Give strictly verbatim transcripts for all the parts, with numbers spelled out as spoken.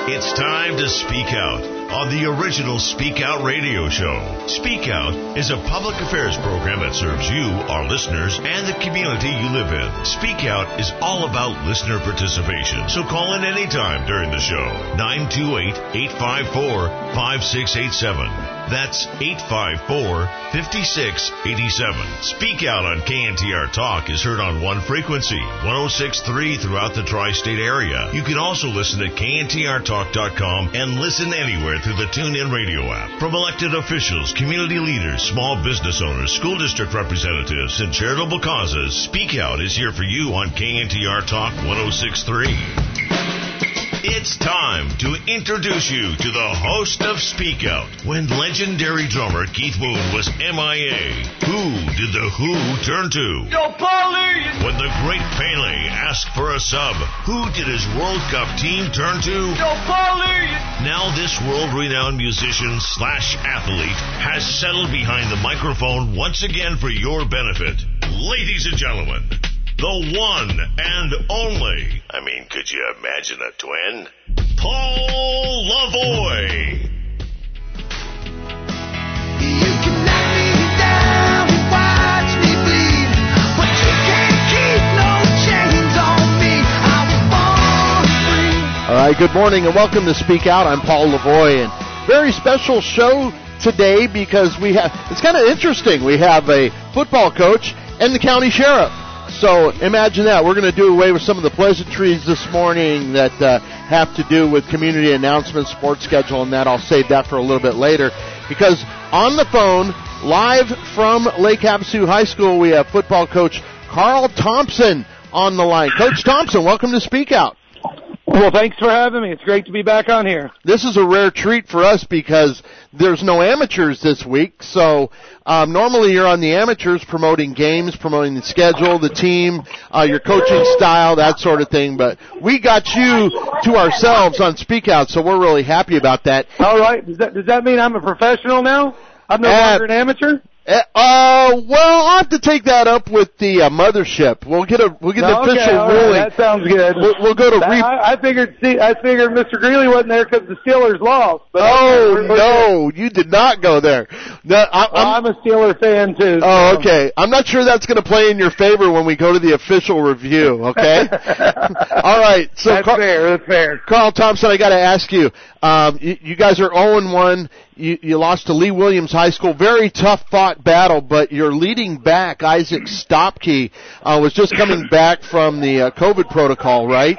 It's time to speak out on the original Speak Out radio show. Speak Out is a public affairs program that serves you, our listeners, and the community you live in. Speak Out is all about listener participation, so call in anytime during the show. nine two eight, eight five four, five six eight seven. That's eight five four, five six eight seven. Speak Out on K N T R Talk is heard on one frequency, one oh six point three throughout the tri-state area. You can also listen at K N T R talk dot com and listen anywhere through the TuneIn radio app. From elected officials, community leaders, small business owners, school district representatives, and charitable causes, Speak Out is here for you on K N T R Talk one oh six point three. It's time to introduce you to the host of Speak Out. When legendary drummer Keith Moon was M I A, who did the Who turn to? Yo, police! When the great Pele asked for a sub, who did his World Cup team turn to? Yo, police! Now this world-renowned musician slash athlete has settled behind the microphone once again for your benefit. Ladies and gentlemen, the one and only, I mean, could you imagine a twin? Paul Lavoie. You can knock me down and watch me bleed, but you can't keep no chains on me. I was born free. All right, good morning and welcome to Speak Out. I'm Paul Lavoie, and very special show today because we have, it's kind of interesting. We have a football coach and the county sheriff. So imagine that. We're going to do away with some of the pleasantries this morning that uh, have to do with community announcements, sports schedule, and that. I'll save that for a little bit later. Because on the phone, live from Lake Havasu High School, we have football coach Carl Thompson on the line. Coach Thompson, welcome to Speak Out. Well, thanks for having me. It's great to be back on here. This is a rare treat for us because there's no amateurs this week. So um, normally you're on the amateurs promoting games, promoting the schedule, the team, uh, your coaching style, that sort of thing. But we got you to ourselves on Speak Out, so we're really happy about that. All right. Does that, does that mean I'm a professional now? I'm no uh, longer an amateur? Uh, well, I'll have to take that up with the uh, mothership. We'll get a we'll get the okay, official all right, ruling. that sounds good. We'll, we'll go to. That, re- I, I figured. See, I figured Mister Greeley wasn't there because the Steelers lost. But oh okay, no, you did not go there. No, I, well, I'm, I'm a Steeler fan too. Oh, okay. I'm not sure that's going to play in your favor when we go to the official review. Okay. All right. So that's Carl, fair. That's fair. Carl Thompson, I got to ask you. Um, you, you guys are oh and one. You, you lost to Lee Williams High School. Very tough fought battle, but your leading back, Isaac Stopke, uh, was just coming back from the uh, COVID protocol, right?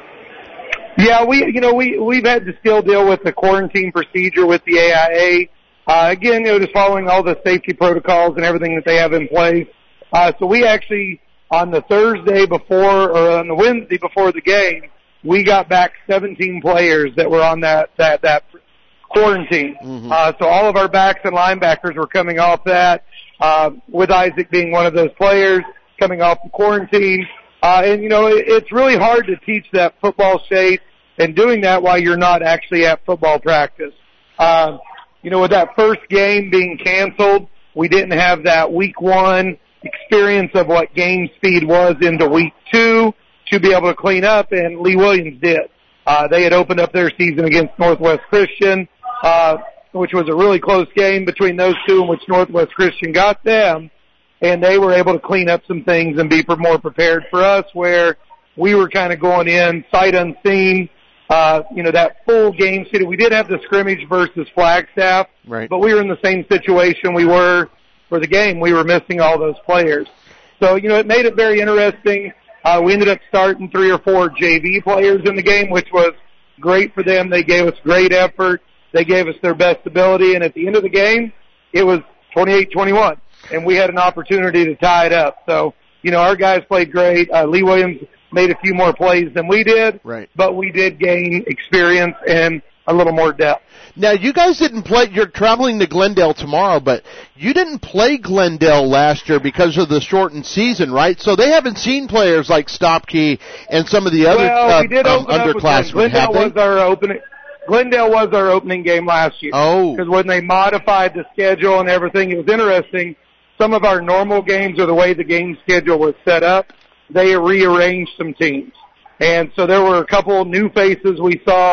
Yeah, we, you know, we, we've had to still deal with the quarantine procedure with the A I A. Uh, again, you know, just following all the safety protocols and everything that they have in place. Uh, so we actually, on the Thursday before, or on the Wednesday before the game, we got back seventeen players that were on that, that, that quarantine. Mm-hmm. Uh, so all of our backs and linebackers were coming off that, uh, with Isaac being one of those players coming off the quarantine. Uh, and you know, it, it's really hard to teach that football shape and doing that while you're not actually at football practice. Uh, you know, with that first game being canceled, we didn't have that week one experience of what game speed was into week two to be able to clean up, and Lee Williams did. Uh, they had opened up their season against Northwest Christian, uh, which was a really close game between those two in which Northwest Christian got them, and they were able to clean up some things and be more prepared for us, where we were kind of going in sight unseen. Uh, you know, that full game speed. We did have the scrimmage versus Flagstaff, right, but we were in the same situation we were for the game. We were missing all those players. So, you know, it made it very interesting. Uh, we ended up starting three or four J V players in the game, which was great for them. They gave us great effort. They gave us their best ability. And at the end of the game, it was twenty-eight twenty-one. And we had an opportunity to tie it up. So, you know, our guys played great. Uh, Lee Williams made a few more plays than we did. Right. But we did gain experience and a little more depth. Now, you guys didn't play, you're traveling to Glendale tomorrow, but you didn't play Glendale last year because of the shortened season, right? So they haven't seen players like Stopke and some of the other well, uh, we did um, open underclassmen. Glendale was our opening. Glendale was our opening game last year. Oh. Because when they modified the schedule and everything, it was interesting. Some of our normal games, or the way the game schedule was set up, they rearranged some teams. And so there were a couple new faces we saw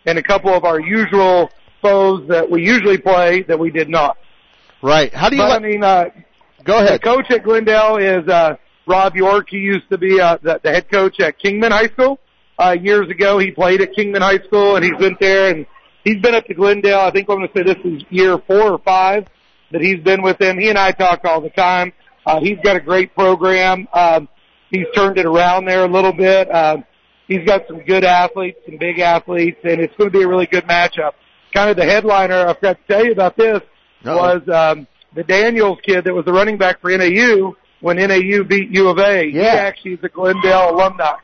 and a couple of our usual foes that we usually play that we did not. Right. How do you? But, Let, I mean, uh, go ahead. The coach at Glendale is uh, Rob York. He used to be uh, the, the head coach at Kingman High School. Uh, years ago, he played at Kingman High School, and he's been there, and he's been up to Glendale. I think I'm going to say this is year four or five that he's been with them. He and I talk all the time. Uh, he's got a great program. Um, he's turned it around there a little bit. Uh, he's got some good athletes, some big athletes, and it's going to be a really good matchup. Kind of the headliner, I forgot to tell you about this, Uh-oh. was um, the Daniels kid that was the running back for N A U when N A U beat U of A. Yeah. He actually is a Glendale alumni.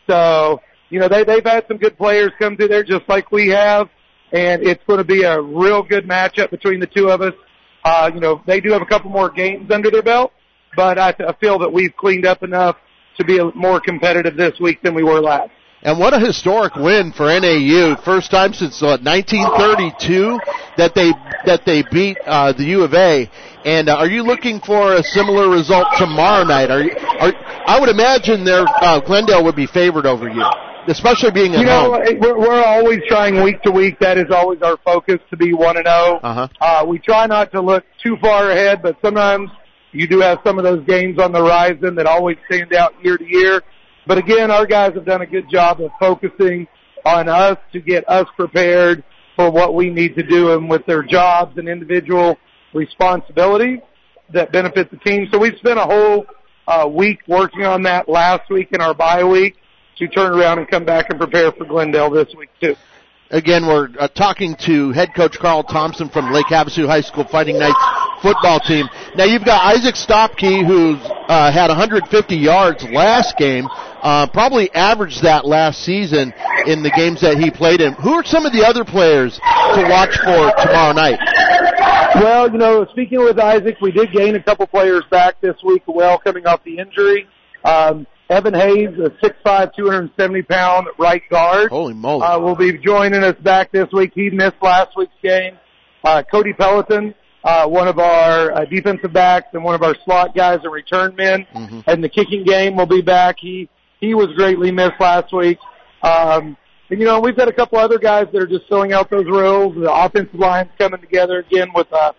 So, you know, they, they've had some good players come through there just like we have, and it's going to be a real good matchup between the two of us. Uh, you know, they do have a couple more games under their belt, but I, I feel that we've cleaned up enough to be more competitive this week than we were last. And what a historic win for N A U! First time since uh, nineteen thirty-two that they that they beat uh, the U of A. And uh, are you looking for a similar result tomorrow night? Are you? Are, I would imagine their uh, Glendale would be favored over you, especially being at you know, home. We're, we're always trying week to week. That is always our focus, to be one and zero. Uh-huh. Uh, we try not to look too far ahead, but sometimes you do have some of those games on the horizon that always stand out year to year. But again, our guys have done a good job of focusing on us to get us prepared for what we need to do and with their jobs and individual responsibilities that benefit the team. So we spent a whole uh, week working on that last week in our bye week to turn around and come back and prepare for Glendale this week too. Again, we're uh, talking to head coach Carl Thompson from Lake Havasu High School Fighting Knights football team. Now you've got Isaac Stopke, who's uh, had one hundred fifty yards last game, uh, probably averaged that last season in the games that he played in. Who are some of the other players to watch for tomorrow night? Well, you know, speaking with Isaac, we did gain a couple players back this week, well, coming off the injury. Um, Evan Hayes, a six five, two hundred seventy pound right guard. Holy moly. Uh, will be joining us back this week. He missed last week's game. Uh, Cody Peloton, uh, one of our uh, defensive backs and one of our slot guys and return men. Mm-hmm. And the kicking game will be back. He, he was greatly missed last week. Um, and you know, we've got a couple other guys that are just filling out those roles. The offensive line's coming together again with, uh,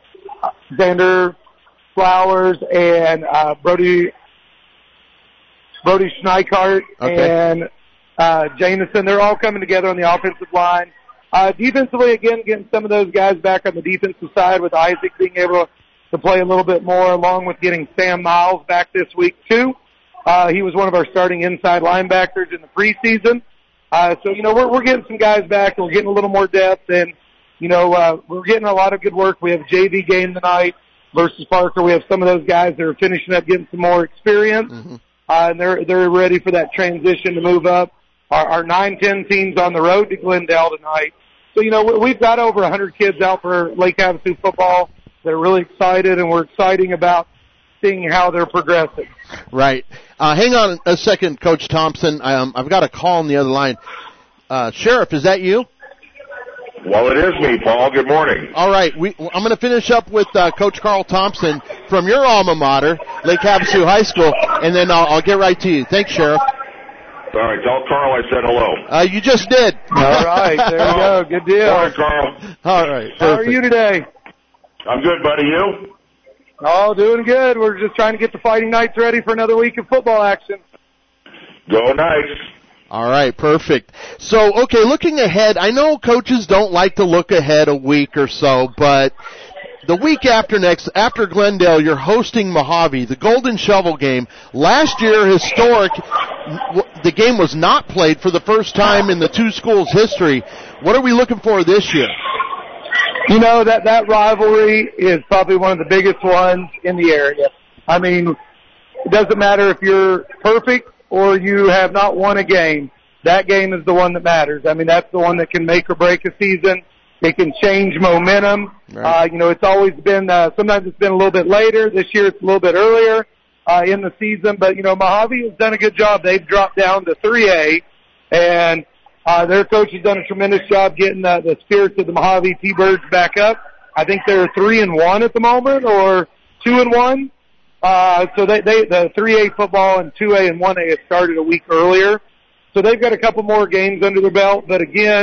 Xander Flowers and, uh, Brody, Brody Schneikart okay. and uh, Jameson. They're all coming together on the offensive line. Uh, defensively, again, getting some of those guys back on the defensive side with Isaac being able to play a little bit more, along with getting Sam Miles back this week, too. Uh, he was one of our starting inside linebackers in the preseason. Uh, so, you know, we're, we're getting some guys back, and we're getting a little more depth, and, you know, uh, we're getting a lot of good work. We have a J V game tonight versus Parker. We have some of those guys that are finishing up getting some more experience. Mm-hmm. Uh, and they're, they're ready for that transition to move up. Our, our nine ten team's on the road to Glendale tonight. So, you know, we've got over one hundred kids out for Lake Havasu football. They're really excited, and we're excited about seeing how they're progressing. Right. Uh, hang on a second, Coach Thompson. Um, I've got a call on the other line. Uh, Sheriff, is that you? Well, it is me, Paul. Good morning. All right. We, I'm going to finish up with uh, Coach Carl Thompson from your alma mater, Lake Havasu High School, and then I'll, I'll get right to you. Thanks, Sheriff. All right. Tell Carl I said hello. Uh, you just did. All right. There you go. Good deal. All right, Carl. All right. How are perfect. you today? I'm good, buddy. You? Oh, doing good. We're just trying to get the Fighting Knights ready for another week of football action. Go Knights. All right, perfect. So, okay, looking ahead, I know coaches don't like to look ahead a week or so, but the week after next, after Glendale, you're hosting Mojave, the Golden Shovel game. Last year, historic, the game was not played for the first time in the two schools' history. What are we looking for this year? You know, that, that rivalry is probably one of the biggest ones in the area. I mean, it doesn't matter if you're perfect or you have not won a game. That game is the one that matters. I mean, that's the one that can make or break a season. It can change momentum. Right. Uh, you know, it's always been, uh, sometimes it's been a little bit later. This year it's a little bit earlier, uh, in the season. But, you know, Mojave has done a good job. They've dropped down to three A, and, uh, their coach has done a tremendous job getting uh, the spirits of the Mojave T-Birds back up. I think they're three and one at the moment, or two and one. Uh, so they, they, the three A football and two A and one A has started a week earlier. So they've got a couple more games under their belt, but again,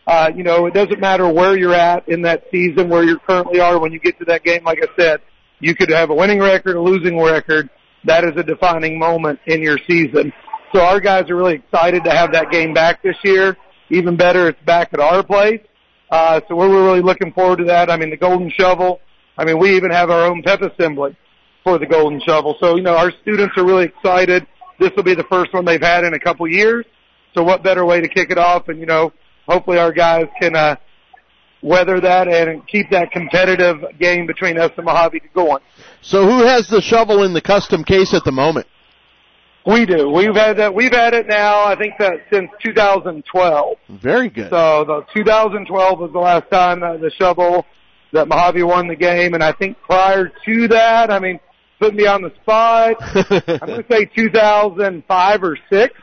uh, you know, it doesn't matter where you're at in that season, where you currently are when you get to that game. Like I said, you could have a winning record, a losing record. That is a defining moment in your season. So our guys are really excited to have that game back this year. Even better, it's back at our place. Uh, so we're really looking forward to that. I mean, the Golden Shovel, I mean, we even have our own pep assembly for the Golden Shovel. So, you know, our students are really excited. This will be the first one they've had in a couple years. So what better way to kick it off? And, you know, hopefully our guys can uh, weather that and keep that competitive game between us and Mojave going. So who has the shovel in the custom case at the moment? We do. We've had that. We've had it now. I think that since two thousand twelve. Very good. So the two thousand twelve was the last time that the shovel that Mojave won the game, and I think prior to that, I mean, putting me on the spot, I'm going to say two thousand five or six.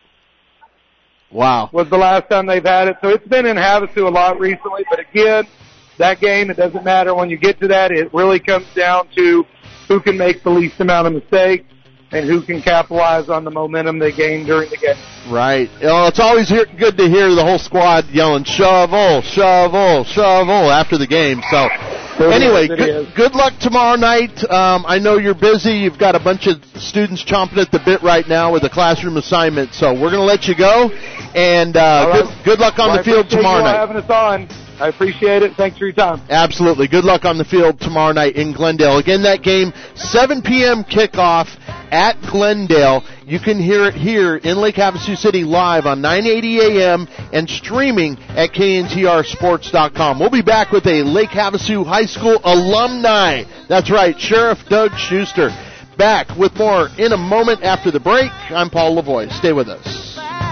Wow. Was the last time they've had it. So it's been in Havasu a lot recently, but again, that game, it doesn't matter when you get to that. It really comes down to who can make the least amount of mistakes and who can capitalize on the momentum they gain during the game. Right. You know, it's always hear, good to hear the whole squad yelling, shovel, shovel, shovel after the game. So, anyway, good, good luck tomorrow night. Um, I know you're busy. You've got a bunch of students chomping at the bit right now with a classroom assignment. So we're going to let you go, and uh, right. good, good luck on well, the field tomorrow you night. having us on. I appreciate it. Thanks for your time. Absolutely. Good luck on the field tomorrow night in Glendale. Again, that game, seven p.m. kickoff at Glendale. You can hear it here in Lake Havasu City live on nine eighty a.m. and streaming at K N T R sports dot com. We'll be back with a Lake Havasu High School alumni. That's right, Sheriff Doug Schuster. Back with more in a moment after the break. I'm Paul Lavoie. Stay with us.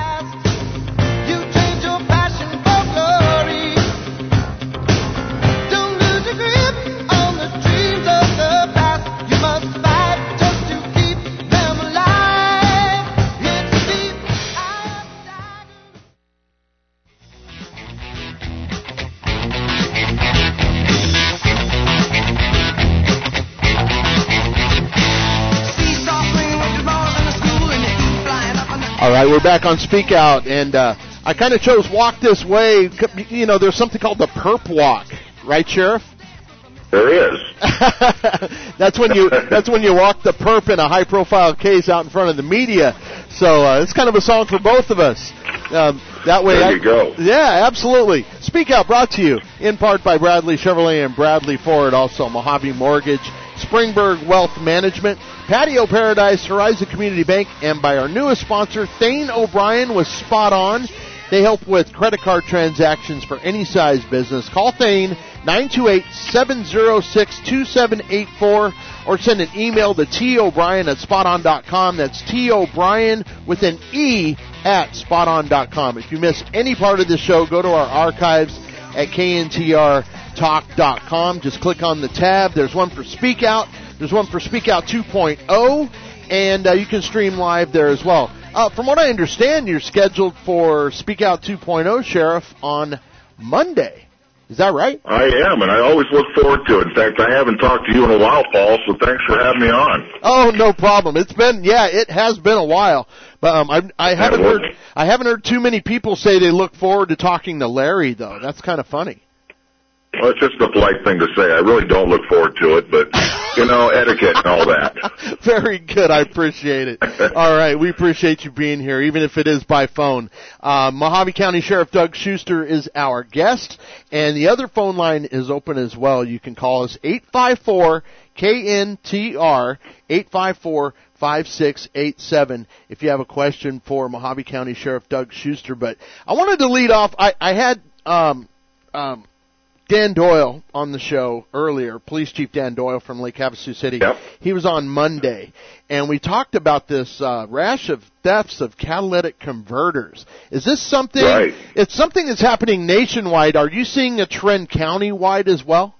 All right, we're back on Speak Out, and uh, I kind of chose Walk This Way. You know, there's something called the Perp Walk, right, Sheriff? There is. that's when you that's when you walk the perp in a high-profile case out in front of the media. So uh, it's kind of a song for both of us. Um, that way, there you I, go. Yeah, absolutely. Speak Out brought to you in part by Bradley Chevrolet and Bradley Ford, also Mojave Mortgage, Springburg Wealth Management, Patio Paradise, Horizon Community Bank, and by our newest sponsor, Thane O'Brien with Spot On. They help with credit card transactions for any size business. Call Thane, nine two eight, seven zero six, two seven eight four, or send an email to T O'Brien at spot on dot com. That's T O'Brien with an E at spot on dot com. If you miss any part of the show, go to our archives at K N T R talk dot com. Just click on the tab. There's one for Speak Out. There's one for Speak Out two point oh, and uh, you can stream live there as well. Uh, from what I understand, you're scheduled for Speak Out two point oh, Sheriff, on Monday. Is that right? I am, and I always look forward to it. In fact, I haven't talked to you in a while, Paul, so thanks for having me on. Oh, no problem. It's been, yeah, it has been a while. But um, I, I haven't heard, I haven't heard too many people say they look forward to talking to Larry, though. That's kind of funny. Well, it's just a polite thing to say. I really don't look forward to it, but, you know, etiquette and all that. Very good. I appreciate it. All right. We appreciate you being here, even if it is by phone. Uh, Mojave County Sheriff Doug Schuster is our guest, and the other phone line is open as well. You can call us eight five four K N T R, eight five four, five six eight seven, if you have a question for Mojave County Sheriff Doug Schuster. But I wanted to lead off. I, I had um, um, Dan Doyle on the show earlier, Police Chief Dan Doyle from Lake Havasu City. Yep. He was on Monday, and we talked about this uh, rash of thefts of catalytic converters. Is this something? Right. It's something that's happening nationwide. Are you seeing a trend countywide as well?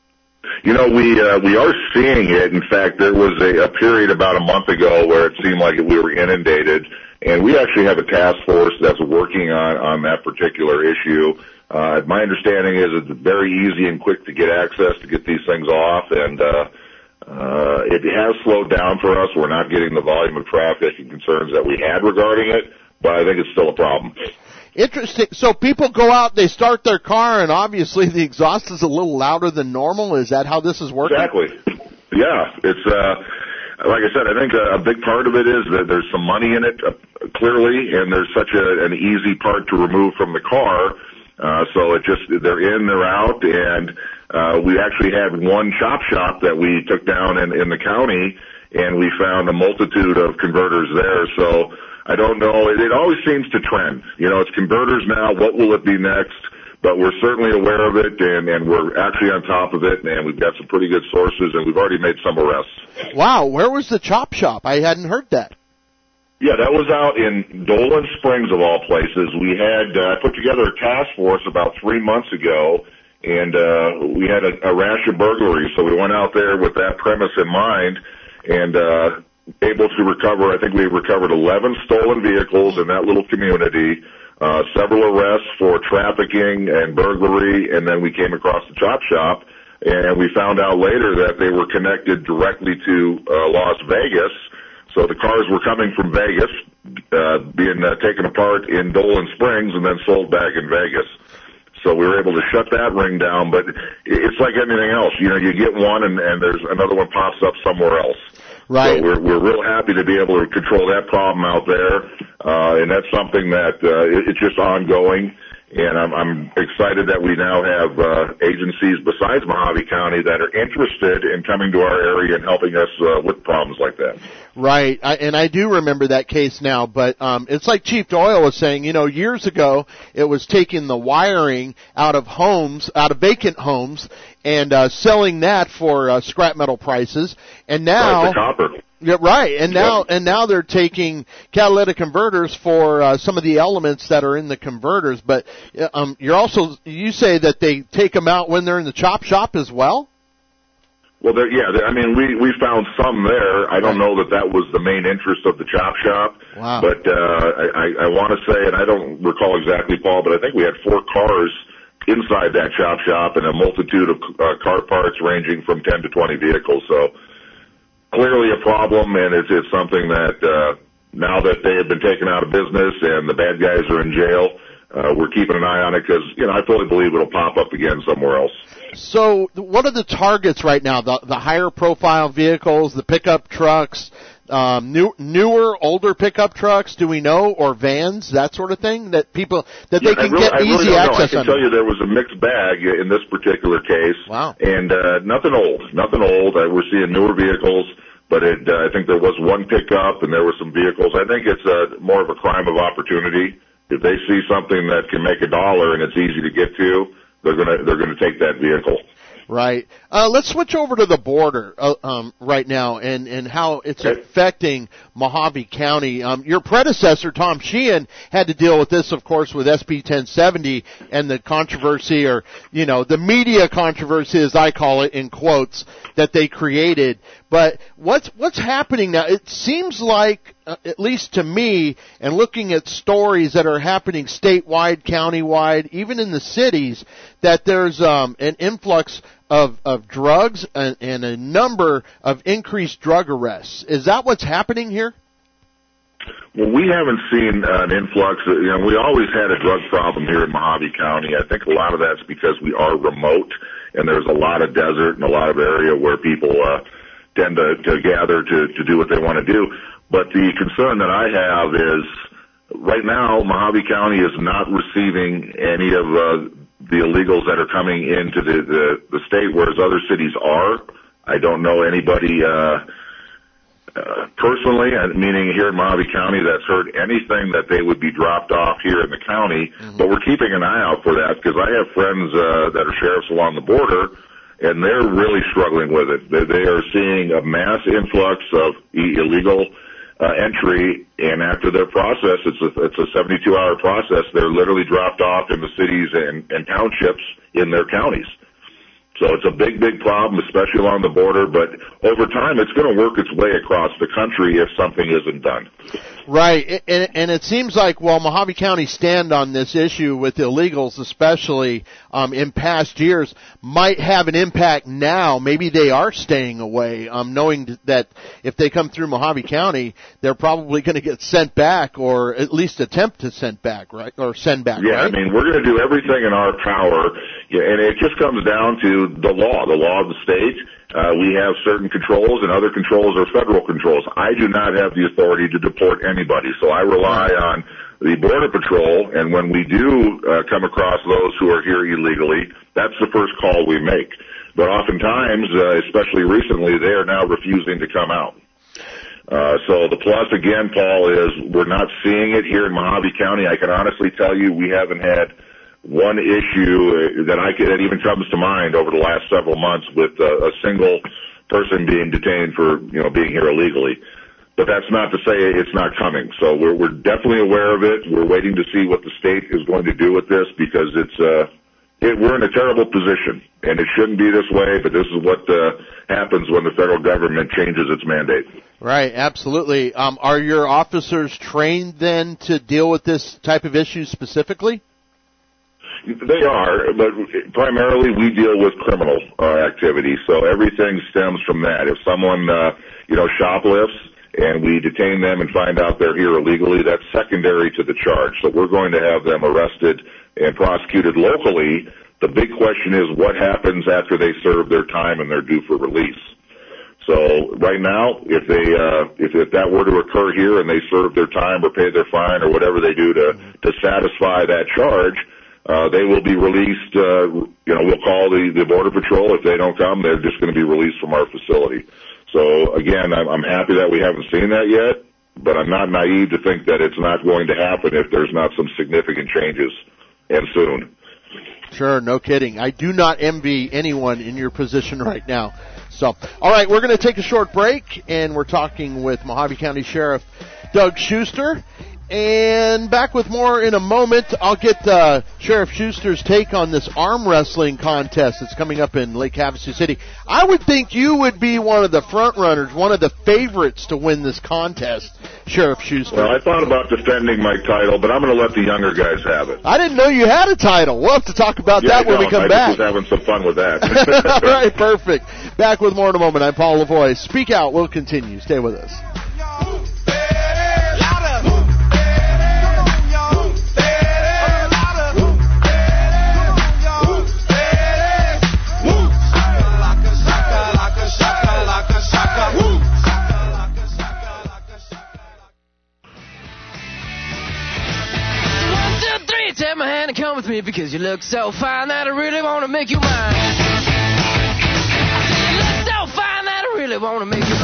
You know, we uh, we are seeing it. In fact, there was a, a period about a month ago where it seemed like we were inundated, and we actually have a task force that's working on, on that particular issue. Uh, my understanding is it's very easy and quick to get access to get these things off, and uh, uh, it has slowed down for us. We're not getting the volume of traffic and concerns that we had regarding it, but I think it's still a problem. Interesting. So people go out, they start their car, and obviously the exhaust is a little louder than normal. Is that how this is working? Exactly. Yeah. It's, uh, like I said, I think a, a big part of it is that there's some money in it, uh, clearly, and there's such a, an easy part to remove from the car. Uh, so it just, they're in, they're out, and, uh, we actually had one chop shop that we took down in, in the county, and we found a multitude of converters there. So I don't know. It, it always seems to trend. You know, it's converters now. What will it be next? But we're certainly aware of it, and, and we're actually on top of it, and we've got some pretty good sources, and we've already made some arrests. Wow. Where was the chop shop? I hadn't heard that. Yeah, that was out in Dolan Springs, of all places. We had uh, put together a task force about three months ago, and uh, we had a, a rash of burglaries. So we went out there with that premise in mind, and uh, able to recover. I think we recovered eleven stolen vehicles in that little community, uh, several arrests for trafficking and burglary, and then we came across the chop shop, and we found out later that they were connected directly to uh, Las Vegas. So the cars were coming from Vegas, uh, being uh, taken apart in Dolan Springs and then sold back in Vegas. So we were able to shut that ring down, but it's like anything else. You know, you get one and, and there's another one pops up somewhere else. Right. So we're, we're real happy to be able to control that problem out there. Uh, and that's something that, uh, it, it's just ongoing. And I'm, I'm excited that we now have, uh, agencies besides Mojave County that are interested in coming to our area and helping us, uh, with problems like that. Right, I, and I do remember that case now, but um, it's like Chief Doyle was saying, you know, years ago it was taking the wiring out of homes, out of vacant homes, and uh, selling that for uh, scrap metal prices, and now... Right, the copper. Yeah, right, and now Yep. and now they're taking catalytic converters for uh, some of the elements that are in the converters, but um, you're also, you say that they take them out when they're in the chop shop as well? Well, there, yeah, there, I mean, we, we found some there. I don't know that that was the main interest of the chop shop. Wow. But, uh, I, I want to say, and I don't recall exactly, Paul, but I think we had four cars inside that chop shop and a multitude of uh, car parts ranging from ten to twenty vehicles. So clearly a problem, and it's, it's something that, uh, now that they have been taken out of business and the bad guys are in jail, uh, we're keeping an eye on it because, you know, I fully believe it'll pop up again somewhere else. So what are the targets right now? The, the higher profile vehicles, the pickup trucks, um, new, newer, older pickup trucks, do we know, or vans, that sort of thing, that people, that Yeah, they can I really, get I really easy don't know. access I can on? tell you there was a mixed bag in this particular case. Wow. And uh, nothing old, nothing old. Uh, we're seeing newer vehicles, but it, uh, I think there was one pickup and there were some vehicles. I think it's uh, more of a crime of opportunity. If they see something that can make a dollar and it's easy to get to, they're gonna they're gonna take that vehicle. Right. Uh, let's switch over to the border uh, um, right now and, and how it's Okay. affecting Mojave County. Um, your predecessor, Tom Sheehan, had to deal with this, of course, with S B ten seventy and the controversy, or, you know, the media controversy, as I call it, in quotes, that they created. But what's what's happening now? It seems like, uh, at least to me, and looking at stories that are happening statewide, countywide, even in the cities, that there's um, an influx of of drugs and, and a number of increased drug arrests. Is that what's happening here? Well, we haven't seen uh, an influx. You know, we always had a drug problem here in Mojave County. I think a lot of that's because we are remote, and there's a lot of desert and a lot of area where people uh, tend to, to gather to, to do what they want to do. But the concern that I have is right now Mojave County is not receiving any of uh, the illegals that are coming into the, the, the state, whereas other cities are. I don't know anybody uh, uh, personally, meaning here in Mojave County, that's heard anything that they would be dropped off here in the county. Mm-hmm. But we're keeping an eye out for that because I have friends uh, that are sheriffs along the border, and they're really struggling with it. They, they are seeing a mass influx of illegal uh, entry, and after their process, it's a, it's a seventy-two hour process. They're literally dropped off in the cities and, and townships in their counties. So it's a big, big problem, especially along the border, but over time it's going to work its way across the country if something isn't done. Right, and, and it seems like, well, Mojave County's stand on this issue with illegals, especially um, in past years, might have an impact now. Maybe they are staying away, um, knowing that if they come through Mojave County, they're probably going to get sent back, or at least attempt to send back, right? Or send back. Yeah, right? I mean, we're going to do everything in our power, and it just comes down to the law, the law of the state. Uh, we have certain controls, and other controls are federal controls. I do not have the authority to deport anybody, so I rely on the Border Patrol, and when we do uh, come across those who are here illegally, that's the first call we make. But oftentimes, uh, especially recently, they are now refusing to come out. Uh, so the plus, again, Paul, is we're not seeing it here in Mojave County. I can honestly tell you we haven't had one issue that I could, that even comes to mind over the last several months with uh, a single person being detained for, you know, being here illegally. But that's not to say it's not coming. So we're, we're definitely aware of it. We're waiting to see what the state is going to do with this, because it's, uh, it, we're in a terrible position, and it shouldn't be this way, but this is what uh, happens when the federal government changes its mandate. Right, absolutely. Um, are your officers trained then to deal with this type of issue specifically? They are, but primarily we deal with criminal uh, activity, so everything stems from that. If someone, uh, you know, shoplifts and we detain them and find out they're here illegally, that's secondary to the charge. So we're going to have them arrested and prosecuted locally. The big question is what happens after they serve their time and they're due for release. So right now, if they uh, if, if that were to occur here and they serve their time or pay their fine or whatever they do to to satisfy that charge, Uh, they will be released, uh, you know, we'll call the, the Border Patrol. If they don't come, they're just going to be released from our facility. So, again, I'm, I'm happy that we haven't seen that yet, but I'm not naive to think that it's not going to happen if there's not some significant changes, and soon. Sure, no kidding. I do not envy anyone in your position right now. So, all right, we're going to take a short break, and we're talking with Mojave County Sheriff Doug Schuster. And back with more in a moment. I'll get uh, Sheriff Schuster's take on this arm wrestling contest that's coming up in Lake Havasu City. I would think you would be one of the front runners, one of the favorites to win this contest, Sheriff Schuster. Well, I thought about defending my title, but I'm going to let the younger guys have it. I didn't know you had a title. We'll have to talk about yeah, that when we come I back. I just was having some fun with that. All right, perfect. Back with more in a moment. I'm Paul Lavoie. Speak Out will continue. Stay with us. Take my hand and come with me because you look so fine that I really want to make you mine. I said you look so fine that I really want to make you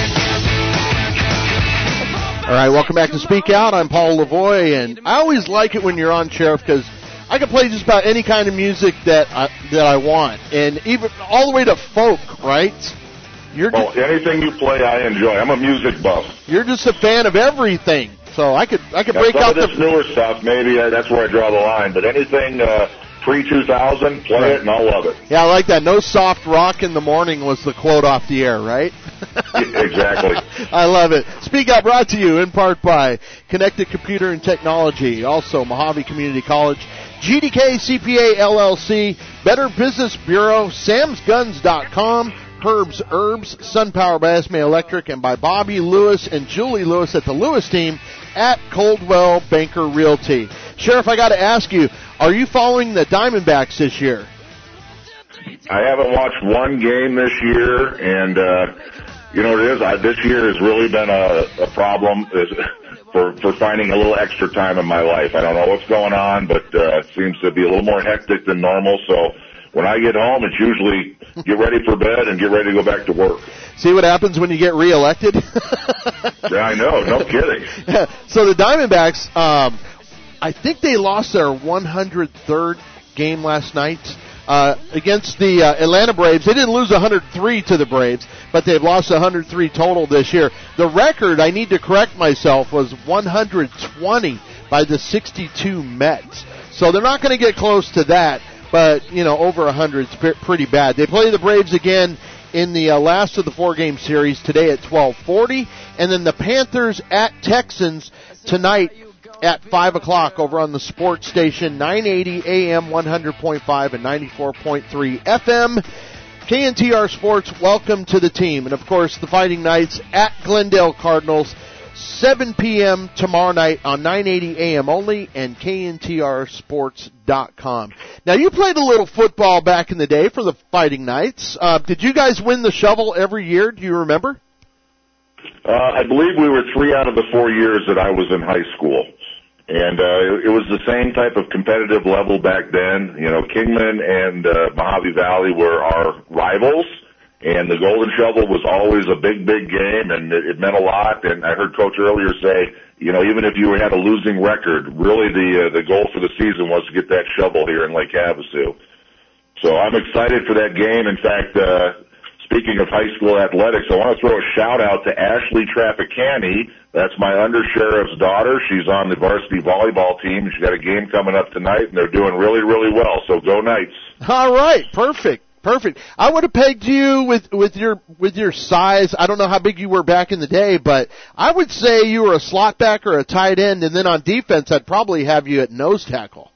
mine. All right, welcome back to Speak Out. I'm Paul Lavoie, and I always like it when you're on, Sheriff, because I can play just about any kind of music that I, that I want, and even all the way to folk, right? You're well, just, anything you play, I enjoy. I'm a music buff. You're just a fan of everything. So I could I could now, break some out of this the newer stuff. Maybe uh, that's where I draw the line. But anything uh, pre two thousand, play right. it, and I'll love it. Yeah, I like that. No soft rock in the morning was the quote off the air, right? Exactly. I love it. Speak Out brought to you in part by Connected Computer and Technology, also Mojave Community College, G D K C P A L L C, Better Business Bureau, Sams Guns dot com, Herb's Herbs, SunPower by Esme Electric, and by Bobby Lewis and Julie Lewis at the Lewis team at Coldwell Banker Realty. Sheriff, I got to ask you, are you following the Diamondbacks this year? I haven't watched one game this year, and uh, you know what it is. I, this year has really been a, a problem is, for for finding a little extra time in my life. I don't know what's going on, but uh, it seems to be a little more hectic than normal. So when I get home, it's usually get ready for bed and get ready to go back to work. See what happens when you get reelected? Yeah, I know. No kidding. So the Diamondbacks, um, I think they lost their one hundred third game last night uh, against the uh, Atlanta Braves. They didn't lose one hundred three to the Braves, but they've lost one hundred three total this year. The record, I need to correct myself, was one hundred twenty by the sixty-two Mets. So they're not going to get close to that. but, you know, over one hundred is pretty bad. They play the Braves again in the uh, last of the four-game series today at twelve forty, and then the Panthers at Texans tonight at five o'clock over on the sports station, nine eighty A M, one hundred point five, and ninety-four point three F M. K N T R Sports, welcome to the team. And, of course, the Fighting Knights at Glendale Cardinals, seven p.m. tomorrow night on nine eighty A M only and K N T R sports dot com. Now, you played a little football back in the day for the Fighting Knights. Uh, did you guys win the shovel every year? Do you remember? Uh, I believe we were three out of the four years that I was in high school. And uh, it was the same type of competitive level back then. You know, Kingman and uh, Mojave Valley were our rivals, and the Golden Shovel was always a big, big game, and it, it meant a lot. And I heard Coach earlier say, you know, even if you had a losing record, really the uh, the goal for the season was to get that shovel here in Lake Havasu. So I'm excited for that game. In fact, uh, speaking of high school athletics, I want to throw a shout-out to Ashley Trafficani. That's my undersheriff's daughter. She's on the varsity volleyball team. She's got a game coming up tonight, and they're doing really, really well. So go Knights. All right, perfect, perfect. I would have pegged you with, with your with your size. I don't know how big you were back in the day, but I would say you were a slot back or a tight end, and then on defense, I'd probably have you at nose tackle.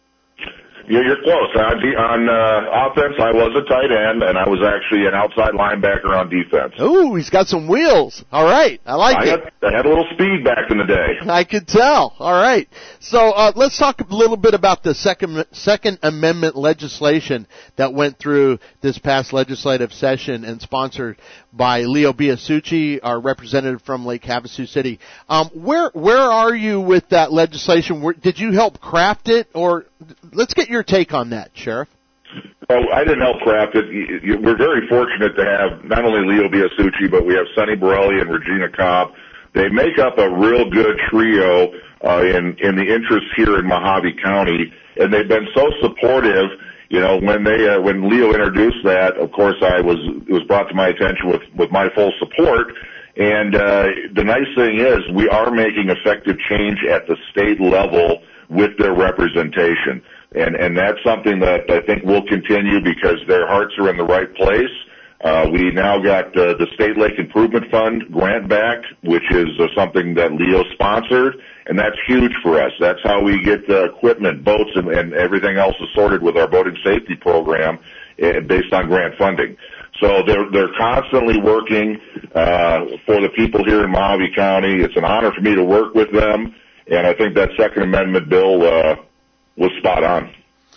Yeah, you're close. On, on uh, offense, I was a tight end, and I was actually an outside linebacker on defense. Ooh, he's got some wheels. All right, I like I it. Had, I had a little speed back in the day. I could tell. All right. So uh, let's talk a little bit about the Second Second Amendment legislation that went through this past legislative session and sponsored by Leo Biasucci, our representative from Lake Havasu City. Um, where where are you with that legislation? Where, did you help craft it, or let's get your take on that, Sheriff? Well, I didn't help craft it. We're very fortunate to have not only Leo Biasucci, but we have Sonny Borelli and Regina Cobb. They make up a real good trio uh, in in the interests here in Mojave County, and they've been so supportive. You know, when they uh, when Leo introduced that, of course, I was it was brought to my attention with with my full support. And uh, the nice thing is, we are making effective change at the state level with their representation, and and that's something that I think will continue because their hearts are in the right place. Uh, we now got uh, the State Lake Improvement Fund grant back, which is uh, something that Leo sponsored, and that's huge for us. That's how we get uh, equipment, boats, and, and everything else assorted with our boating safety program uh, based on grant funding. So they're they're constantly working uh, for the people here in Mojave County. It's an honor for me to work with them, and I think that Second Amendment bill uh, was spot on.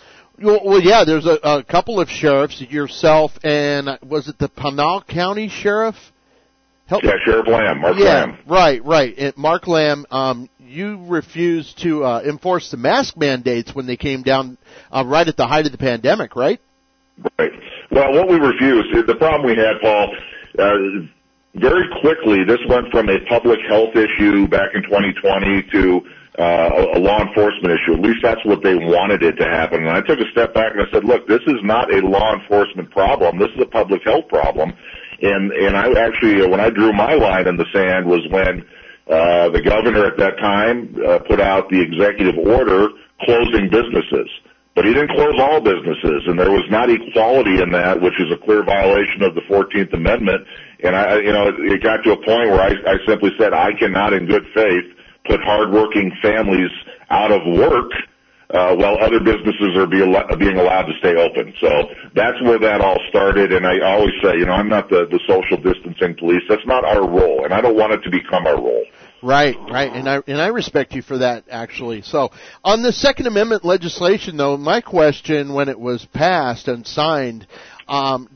Well, yeah, there's a, a couple of sheriffs, yourself and, was it the Pinal County Sheriff? Help yeah, Sheriff Lamb, Mark yeah, Lamb. Right, right. And Mark Lamb, um, you refused to uh, enforce the mask mandates when they came down uh, right at the height of the pandemic, right? Right. Well, what we refused, the problem we had, Paul, uh, very quickly, this went from a public health issue back in twenty twenty to Uh, a law enforcement issue. At least that's what they wanted it to happen. And I took a step back and I said, look, this is not a law enforcement problem. This is a public health problem. And, and I actually, when I drew my line in the sand was when, uh, the governor at that time, uh, put out the executive order closing businesses. But he didn't close all businesses, and there was not equality in that, which is a clear violation of the fourteenth Amendment. And I, you know, it got to a point where I, I simply said, I cannot in good faith put hardworking families out of work uh, while other businesses are be al- being allowed to stay open. So that's where that all started. And I always say, you know, I'm not the, the social distancing police. That's not our role, and I don't want it to become our role. Right, right, and I and I respect you for that, actually. So on the Second Amendment legislation, though, my question when it was passed and signed, um,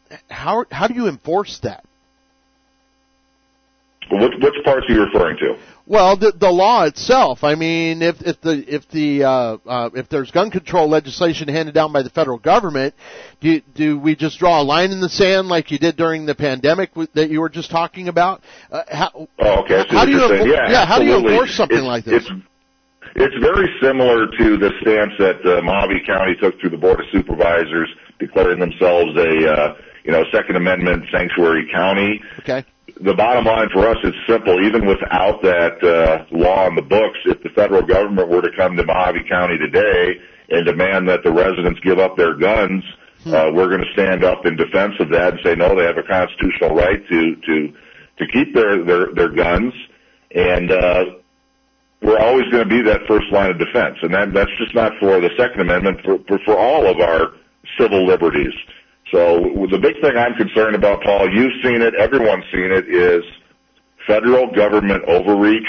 how how do you enforce that? Which, which parts are you referring to? Well, the, the law itself. I mean, if if the if the uh, uh, if there's gun control legislation handed down by the federal government, do do we just draw a line in the sand like you did during the pandemic that you were just talking about? Uh, how, oh, okay. How do you enfor- yeah, yeah how do you enforce something it's, like this? It's, it's very similar to the stance that uh, Mojave County took through the Board of Supervisors, declaring themselves a uh, you know Second Amendment sanctuary county. Okay. The bottom line for us, it's simple. Even without that uh, law on the books, if the federal government were to come to Mojave County today and demand that the residents give up their guns, uh, we're going to stand up in defense of that and say, no, they have a constitutional right to, to, to keep their, their, their guns. And, uh, we're always going to be that first line of defense. And that, that's just not for the Second Amendment, for, for, for all of our civil liberties. So the big thing I'm concerned about, Paul, you've seen it, everyone's seen it, is federal government overreach.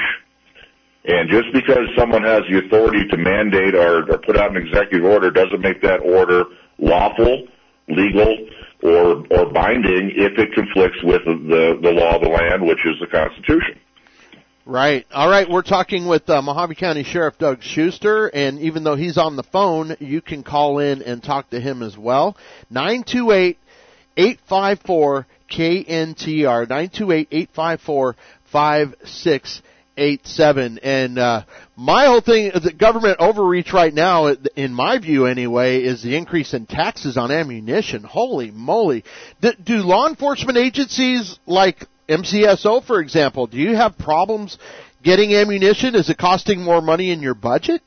And just because someone has the authority to mandate or, or put out an executive order doesn't make that order lawful, legal, or, or binding if it conflicts with the, the law of the land, which is the Constitution. Right. All right. We're talking with uh, Mohave County Sheriff Doug Schuster, and even though he's on the phone, you can call in and talk to him as well. nine two eight, eight five four, K N T R, nine two eight, eight five four, five six eight seven. And uh, my whole thing, the government overreach right now, in my view anyway, is the increase in taxes on ammunition. Holy moly. Do, do law enforcement agencies like M C S O, for example, do you have problems getting ammunition? Is it costing more money in your budget?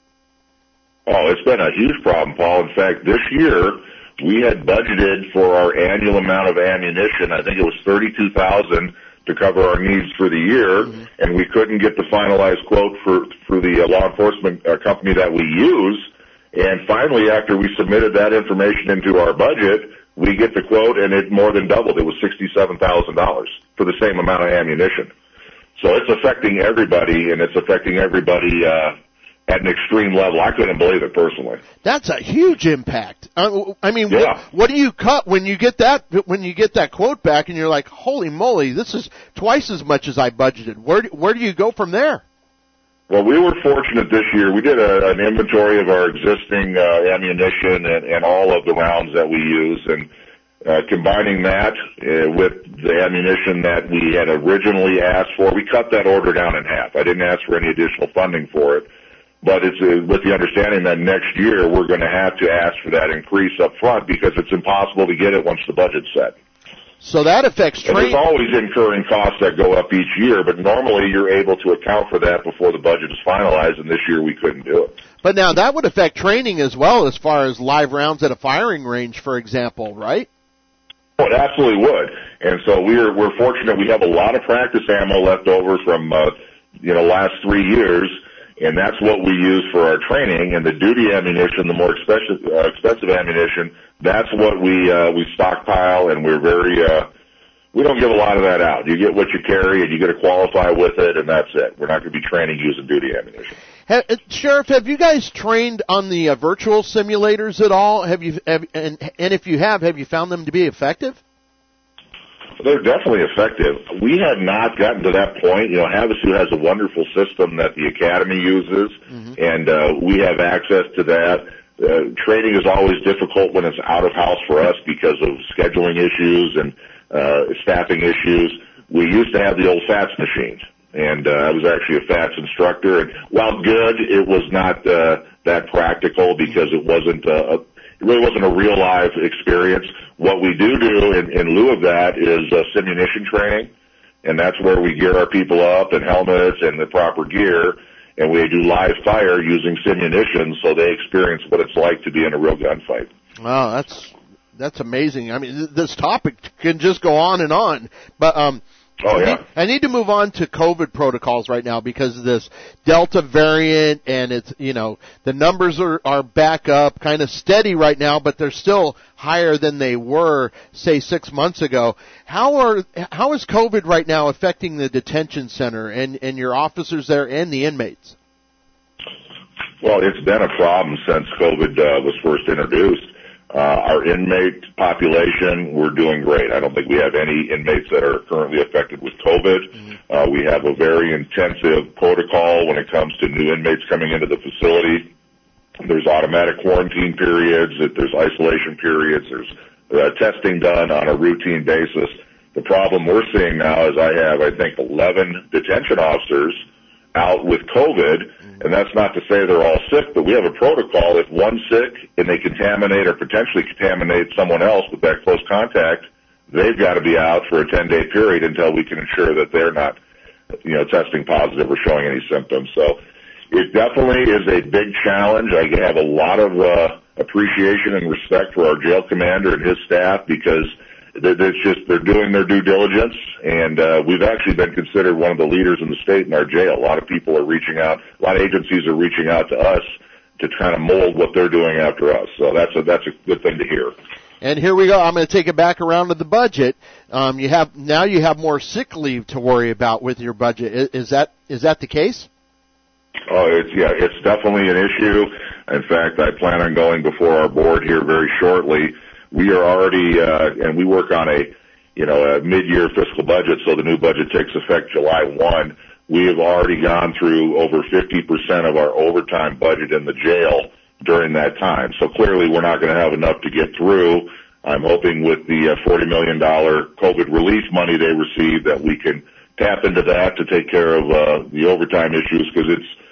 Oh, it's been a huge problem, Paul. In fact, this year we had budgeted for our annual amount of ammunition. I think it was thirty-two thousand dollars to cover our needs for the year, mm-hmm. and we couldn't get the finalized quote for, for the uh, law enforcement uh, company that we use. And finally, after we submitted that information into our budget, we get the quote, and it more than doubled. It was sixty-seven thousand dollars for the same amount of ammunition. So it's affecting everybody, and it's affecting everybody uh, at an extreme level. I couldn't believe it personally. That's a huge impact. Uh, I mean, yeah. what, what do you cut when you get that when you get that quote back, and you're like, holy moly, this is twice as much as I budgeted. Where do, where do you go from there? Well, we were fortunate this year. We did a, an inventory of our existing uh, ammunition and, and all of the rounds that we use, and uh, combining that uh, with the ammunition that we had originally asked for, we cut that order down in half. I didn't ask for any additional funding for it, but it's uh, with the understanding that next year we're going to have to ask for that increase up front because it's impossible to get it once the budget's set. So that affects training. There's always incurring costs that go up each year, but normally you're able to account for that before the budget is finalized, and this year we couldn't do it. But now that would affect training as well, as far as live rounds at a firing range, for example, right? Oh, it absolutely would. And so we're we're fortunate we have a lot of practice ammo left over from uh, you know last three years, and that's what we use for our training. And the duty ammunition, the more expensive uh, expensive ammunition, that's what we uh, we stockpile, and we're very uh, we don't give a lot of that out. You get what you carry, and you get to qualify with it, and that's it. We're not going to be training using duty ammunition. Have, Sheriff, have you guys trained on the uh, virtual simulators at all? Have you, have, and, and if you have, have you found them to be effective? They're definitely effective. We have not gotten to that point. You know, Havasu has a wonderful system that the Academy uses, mm-hmm. and uh, we have access to that. Uh, training is always difficult when it's out of house for us because of scheduling issues and uh, staffing issues. We used to have the old FATS machines, and uh, I was actually a FATS instructor. And while good, it was not uh, that practical because it wasn't uh, a, it really wasn't a real live experience. What we do do in, in lieu of that is uh, simunition training, and that's where we gear our people up in helmets and the proper gear, and we do live fire using simunition so they experience what it's like to be in a real gunfight. Wow, that's that's amazing. I mean, this topic can just go on and on, but um. Oh, yeah. I need, I need to move on to COVID protocols right now because of this Delta variant, and it's, you know, the numbers are, are back up, kind of steady right now, but they're still higher than they were, say, six months ago. How are how is COVID right now affecting the detention center and, and your officers there and the inmates? Well, it's been a problem since COVID uh, was first introduced. Uh, our inmate population, we're doing great. I don't think we have any inmates that are currently affected with COVID. Mm-hmm. Uh, we have a very intensive protocol when it comes to new inmates coming into the facility. There's automatic quarantine periods, there's isolation periods, there's uh, testing done on a routine basis. The problem we're seeing now is I have, I think, eleven detention officers out with COVID, and that's not to say they're all sick, but we have a protocol. If one's sick and they contaminate or potentially contaminate someone else with that close contact, they've got to be out for a ten-day period until we can ensure that they're not, you know, testing positive or showing any symptoms. So it definitely is a big challenge. I have a lot of uh, appreciation and respect for our jail commander and his staff because it's just they're doing their due diligence, and uh, we've actually been considered one of the leaders in the state in our jail. A lot of people are reaching out. A lot of agencies are reaching out to us to kind of mold what they're doing after us. So that's a that's a good thing to hear. And here we go. I'm going to take it back around to the budget. Um, you have now you have more sick leave to worry about with your budget. Is, is that is that the case? Oh, it's yeah, it's definitely an issue. In fact, I plan on going before our board here very shortly. We are already, uh, and we work on a, you know, a mid-year fiscal budget, so the new budget takes effect July first. We have already gone through over fifty percent of our overtime budget in the jail during that time. So clearly we're not going to have enough to get through. I'm hoping with the uh, forty million dollars COVID relief money they received that we can tap into that to take care of uh, the overtime issues, because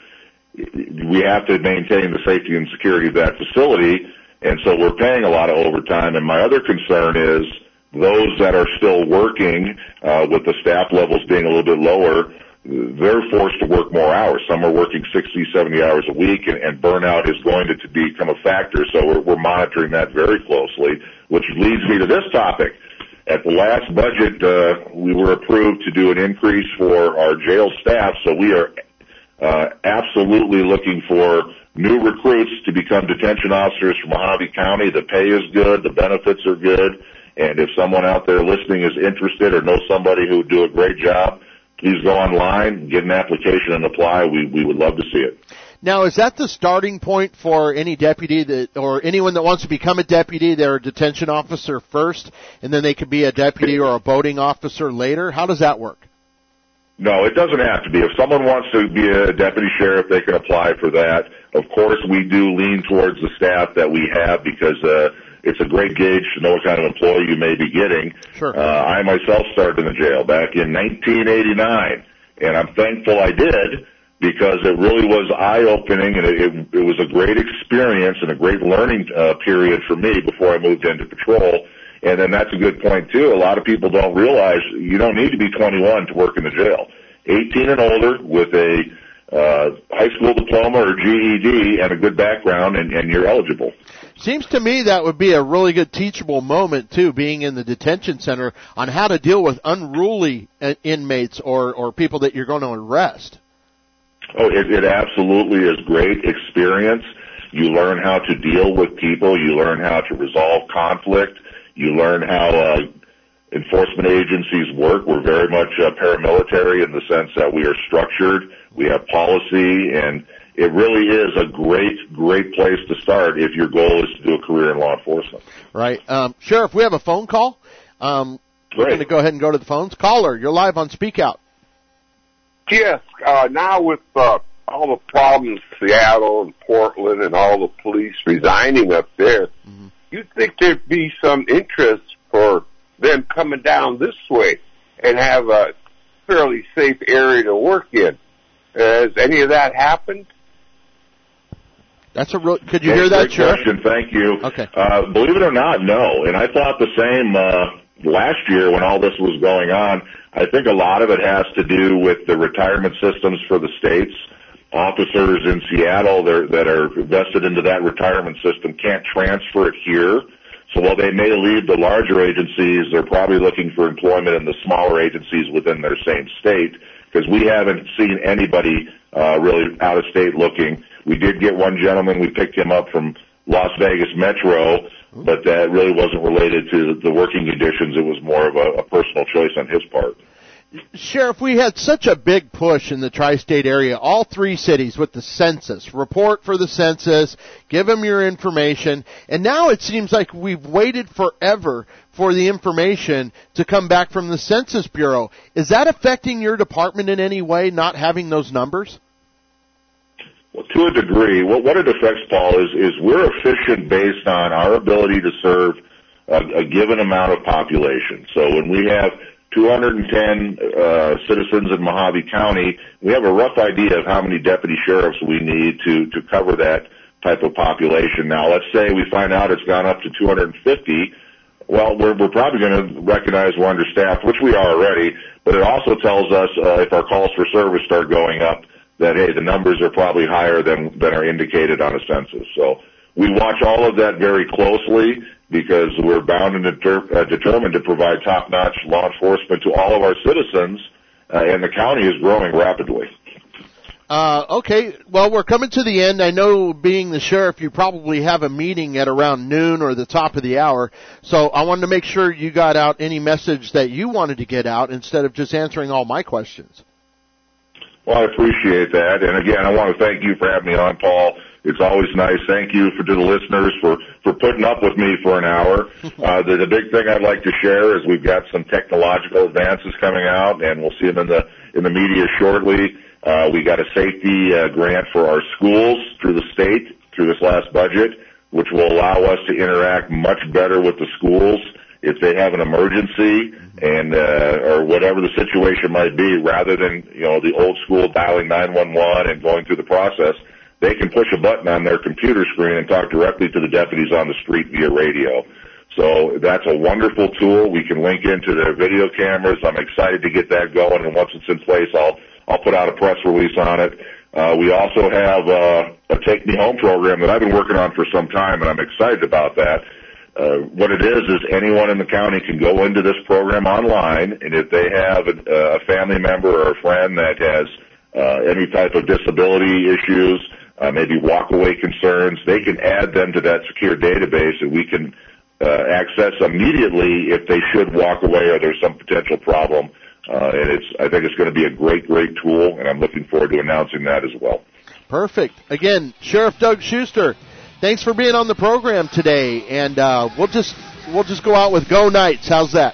it's, we have to maintain the safety and security of that facility, and so we're paying a lot of overtime. And my other concern is those that are still working, uh, with the staff levels being a little bit lower, they're forced to work more hours. Some are working sixty, seventy hours a week, and, and burnout is going to, to become a factor. So we're, we're monitoring that very closely, which leads me to this topic. At the last budget, uh, we were approved to do an increase for our jail staff, so we are uh, absolutely looking for new recruits to become detention officers from Mojave County. The pay is good, the benefits are good, and if someone out there listening is interested or knows somebody who would do a great job, please go online, get an application, and apply. We we would love to see it. Now, is that the starting point for any deputy that, or anyone that wants to become a deputy? They're a detention officer first, and then they could be a deputy or a boating officer later? How does that work? No, it doesn't have to be. If someone wants to be a deputy sheriff, they can apply for that. Of course, we do lean towards the staff that we have because uh, it's a great gauge to know what kind of employee you may be getting. Sure. Uh, I myself started in the jail back in nineteen eighty-nine, and I'm thankful I did because it really was eye-opening, and it, it, it was a great experience and a great learning uh, period for me before I moved into patrol. And then that's a good point, too. A lot of people don't realize you don't need to be twenty-one to work in the jail. eighteen and older with a uh, high school diploma or G E D and a good background, and, and you're eligible. Seems to me that would be a really good teachable moment, too, being in the detention center on how to deal with unruly inmates or, or people that you're going to arrest. Oh, it, it absolutely is great experience. You learn how to deal with people. You learn how to resolve conflict. You learn how uh, enforcement agencies work. We're very much uh, paramilitary in the sense that we are structured. We have policy, and it really is a great, great place to start if your goal is to do a career in law enforcement. Right. Um, Sheriff, we have a phone call. Um, we're going to go ahead and go to the phones. Caller, you're live on Speak Out. Yes. Uh, now with uh, all the problems, Seattle and Portland and all the police resigning up there, mm-hmm. you'd think there'd be some interest for them coming down this way and have a fairly safe area to work in. Has any of that happened? That's a real. Could you hear that, Sheriff? Great question. Thank you. Okay. Uh, believe it or not, no. And I thought the same uh, last year when all this was going on. I think a lot of it has to do with the retirement systems for the states. Officers in Seattle that are vested into that retirement system can't transfer it here. So while they may leave the larger agencies, they're probably looking for employment in the smaller agencies within their same state, because we haven't seen anybody uh, really out of state looking. We did get one gentleman. We picked him up from Las Vegas Metro, but that really wasn't related to the working conditions. It was more of a, a personal choice on his part. Sheriff, we had such a big push in the tri-state area, all three cities with the census. Report for the census, give them your information, and now it seems like we've waited forever for the information to come back from the Census Bureau. Is that affecting your department in any way, not having those numbers? Well, to a degree. What, what it affects, Paul, is, is we're efficient based on our ability to serve a, a given amount of population. So when we have two hundred ten uh, citizens in Mojave County, we have a rough idea of how many deputy sheriffs we need to, to cover that type of population. Now, let's say we find out it's gone up to two hundred fifty. Well, we're, we're probably going to recognize we're understaffed, which we are already, but it also tells us uh, if our calls for service start going up, that, hey, the numbers are probably higher than, than are indicated on a census. So we watch all of that very closely because we're bound and deter- uh, determined to provide top-notch law enforcement to all of our citizens, uh, and the county is growing rapidly. Uh, okay, well, we're coming to the end. I know, being the sheriff, you probably have a meeting at around noon or the top of the hour, so I wanted to make sure you got out any message that you wanted to get out instead of just answering all my questions. Well, I appreciate that, and again, I want to thank you for having me on, Paul. It's always nice. Thank you for to the listeners for, for putting up with me for an hour. Uh, the, the big thing I'd like to share is we've got some technological advances coming out, and we'll see them in the in the media shortly. Uh, we got a safety uh, grant for our schools through the state through this last budget, which will allow us to interact much better with the schools if they have an emergency and uh, or whatever the situation might be, rather than, you know, the old school dialing nine one one and going through the process. They can push a button on their computer screen and talk directly to the deputies on the street via radio. So that's a wonderful tool. We can link into their video cameras. I'm excited to get that going, and once it's in place, I'll I'll put out a press release on it. Uh, we also have uh, a Take Me Home program that I've been working on for some time, and I'm excited about that. Uh, what it is is anyone in the county can go into this program online, and if they have a, a family member or a friend that has uh, any type of disability issues, uh, maybe walk-away concerns, they can add them to that secure database, and we can uh, access immediately if they should walk away or there's some potential problem. Uh, and it's, I think it's going to be a great, great tool, and I'm looking forward to announcing that as well. Perfect. Again, Sheriff Doug Schuster, thanks for being on the program today, and uh, we'll just we'll just go out with Go Knights. How's that?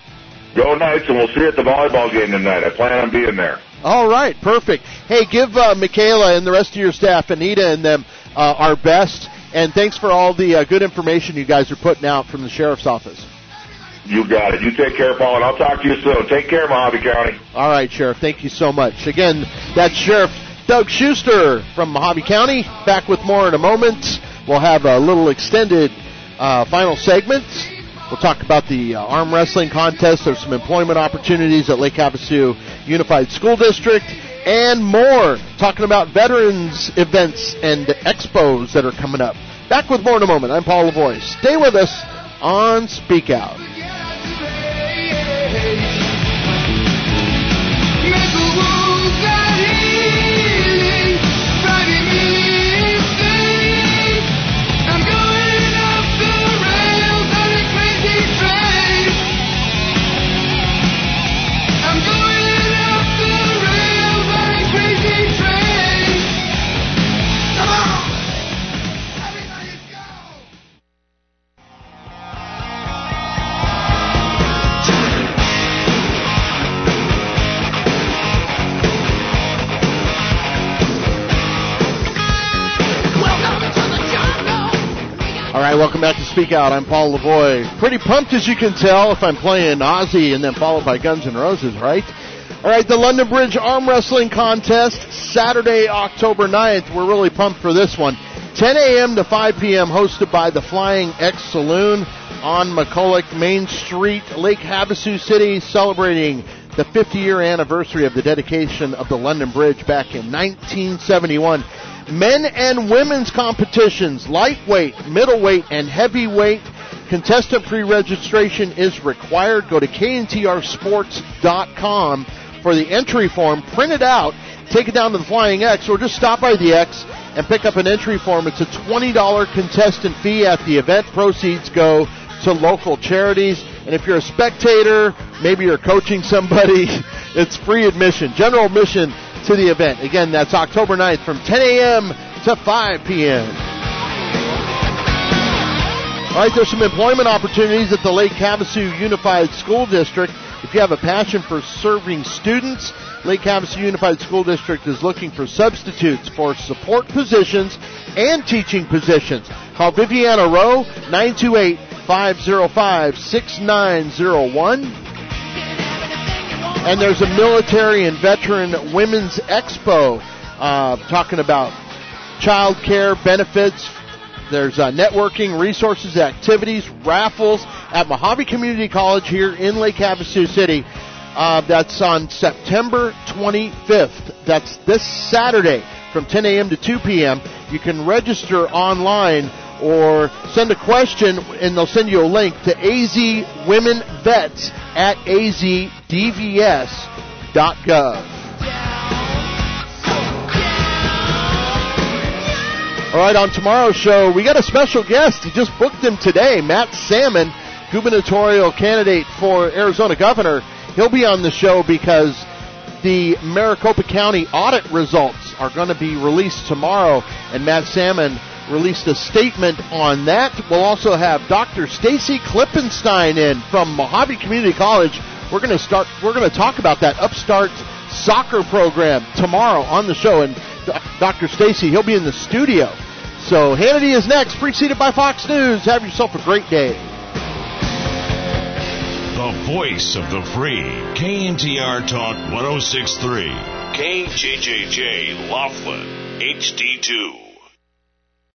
Go Knights, and we'll see you at the volleyball game tonight. I plan on being there. All right, perfect. Hey, give uh, Michaela and the rest of your staff, Anita and them, uh, our best, and thanks for all the uh, good information you guys are putting out from the Sheriff's Office. You got it. You take care, Paul, and I'll talk to you soon. Take care, Mojave County. All right, Sheriff. Thank you so much. Again, that's Sheriff Doug Schuster from Mojave County. Back with more in a moment. We'll have a little extended uh, final segment. We'll talk about the uh, arm wrestling contest. There's some employment opportunities at Lake Havasu Unified School District and more. Talking about veterans events and expos that are coming up. Back with more in a moment. I'm Paul Lavoie. Stay with us on Speak Out. All right, welcome back to Speak Out. I'm Paul Lavoie. Pretty pumped, as you can tell, if I'm playing Ozzy and then followed by Guns N' Roses, right? All right, the London Bridge Arm Wrestling Contest, Saturday, October ninth. We're really pumped for this one. ten a.m. to five p.m., hosted by the Flying X Saloon on McCulloch Main Street, Lake Havasu City, celebrating the fifty-year anniversary of the dedication of the London Bridge back in nineteen seventy-one. Men and women's competitions, lightweight, middleweight, and heavyweight. Contestant pre-registration is required. Go to K N T R sports dot com for the entry form. Print it out, take it down to the Flying X, or just stop by the X and pick up an entry form. It's a twenty dollars contestant fee at the event. Proceeds go to local charities. And if you're a spectator, maybe you're coaching somebody, it's free admission, general admission to the event. Again, that's October ninth from ten a.m. to five p.m. All right, there's some employment opportunities at the Lake Havasu Unified School District. If you have a passion for serving students, Lake Havasu Unified School District is looking for substitutes for support positions and teaching positions. Call Viviana Rowe, nine two eight, five oh five, six nine oh one. And there's a military and veteran women's expo uh, talking about child care benefits. There's uh, networking, resources, activities, raffles at Mojave Community College here in Lake Havasu City. Uh, that's on September twenty-fifth. That's this Saturday from ten a.m. to two p.m. You can register online or send a question, and they'll send you a link to A Z Women Vets at a z d v s dot gov. All right, on tomorrow's show, we got a special guest. He just booked him today, Matt Salmon, gubernatorial candidate for Arizona governor. He'll be on the show because the Maricopa County audit results are going to be released tomorrow, and Matt Salmon released a statement on that. We'll also have Doctor Stacy Klippenstein in from Mojave Community College. We're going to start. We're going to talk about that Upstart soccer program tomorrow on the show, and Doctor Stacy, he'll be in the studio. So Hannity is next, preceded by Fox News. Have yourself a great day. The voice of the free, K N T R Talk one oh six point three, K J J J Laughlin, H D two.